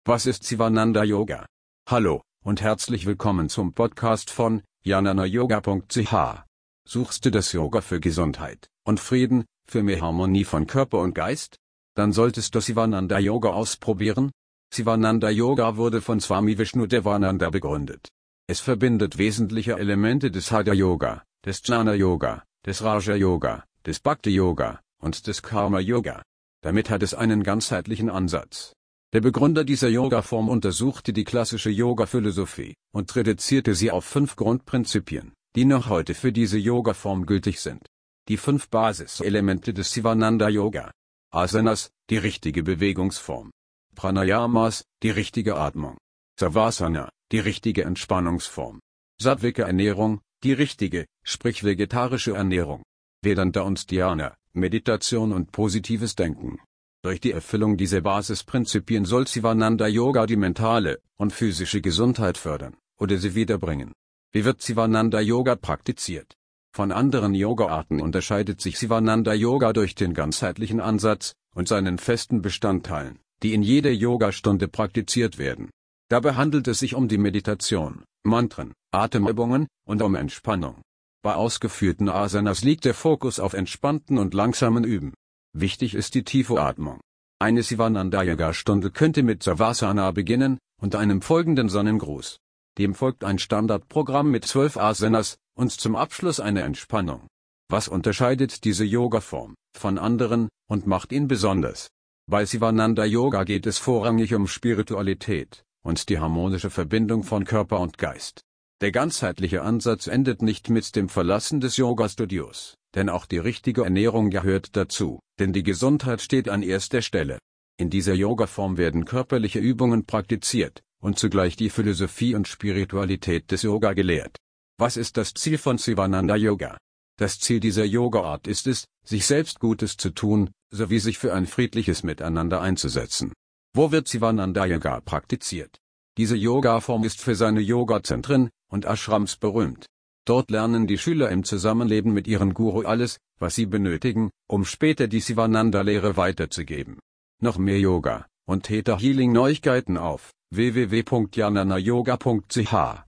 Was ist Sivananda Yoga? Hallo und herzlich willkommen zum Podcast von jnanayoga.ch. Suchst du das Yoga für Gesundheit und Frieden, für mehr Harmonie von Körper und Geist? Dann solltest du Sivananda Yoga ausprobieren. Sivananda Yoga wurde von Swami Vishnudevananda begründet. Es verbindet wesentliche Elemente des Hatha Yoga, des Jnana Yoga, des Raja Yoga, des Bhakti Yoga und des Karma Yoga. Damit hat es einen ganzheitlichen Ansatz. Der Begründer dieser Yoga-Form untersuchte die klassische Yoga-Philosophie und reduzierte sie auf 5 Grundprinzipien, die noch heute für diese Yoga-Form gültig sind. Die 5 Basiselemente des Sivananda Yoga. Asanas, die richtige Bewegungsform. Pranayamas, die richtige Atmung. Savasana, die richtige Entspannungsform. Sattvika Ernährung, die richtige, sprich vegetarische Ernährung. Vedanta und Dhyana, Meditation und positives Denken. Durch die Erfüllung dieser Basisprinzipien soll Sivananda Yoga die mentale und physische Gesundheit fördern oder sie wiederbringen. Wie wird Sivananda Yoga praktiziert? Von anderen Yoga-Arten unterscheidet sich Sivananda Yoga durch den ganzheitlichen Ansatz und seinen festen Bestandteilen, die in jeder Yogastunde praktiziert werden. Dabei handelt es sich um die Meditation, Mantren, Atemübungen und um Entspannung. Bei ausgeführten Asanas liegt der Fokus auf entspannten und langsamen Üben. Wichtig ist die tiefe Atmung. Eine Sivananda-Yoga-Stunde könnte mit Savasana beginnen und einem folgenden Sonnengruß. Dem folgt ein Standardprogramm mit 12 Asanas und zum Abschluss eine Entspannung. Was unterscheidet diese Yoga-Form von anderen und macht ihn besonders? Bei Sivananda Yoga geht es vorrangig um Spiritualität und die harmonische Verbindung von Körper und Geist. Der ganzheitliche Ansatz endet nicht mit dem Verlassen des Yoga-Studios, denn auch die richtige Ernährung gehört dazu, denn die Gesundheit steht an erster Stelle. In dieser Yoga-Form werden körperliche Übungen praktiziert und zugleich die Philosophie und Spiritualität des Yoga gelehrt. Was ist das Ziel von Sivananda Yoga? Das Ziel dieser Yoga-Art ist es, sich selbst Gutes zu tun, sowie sich für ein friedliches Miteinander einzusetzen. Wo wird Sivananda Yoga praktiziert? Diese Yoga-Form ist für seine Yoga-Zentren und Ashrams berühmt. Dort lernen die Schüler im Zusammenleben mit ihrem Guru alles, was sie benötigen, um später die Sivananda-Lehre weiterzugeben. Noch mehr Yoga und Theta Healing Neuigkeiten auf www.jnanayoga.ch